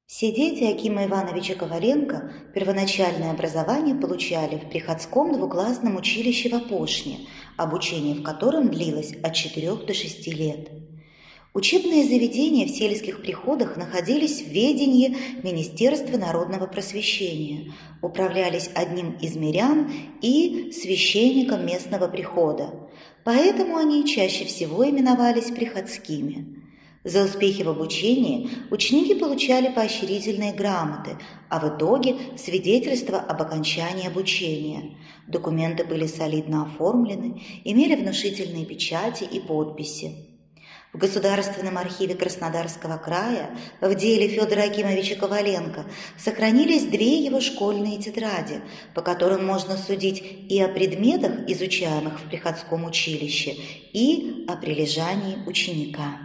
Все дети Акима Ивановича Коваленко первоначальное образование получали в приходском двуклассном училище в Опошне, обучение в котором длилось от 4 до 6 лет. Учебные заведения в сельских приходах находились в ведении Министерства народного просвещения, управлялись одним из мирян и священником местного прихода, поэтому они чаще всего именовались приходскими. За успехи в обучении ученики получали поощрительные грамоты, а в итоге свидетельство об окончании обучения. Документы были солидно оформлены, имели внушительные печати и подписи. В Государственном архиве Краснодарского края в деле Федора Акимовича Коваленко сохранились 2 его школьные тетради, по которым можно судить и о предметах, изучаемых в приходском училище, и о прилежании ученика.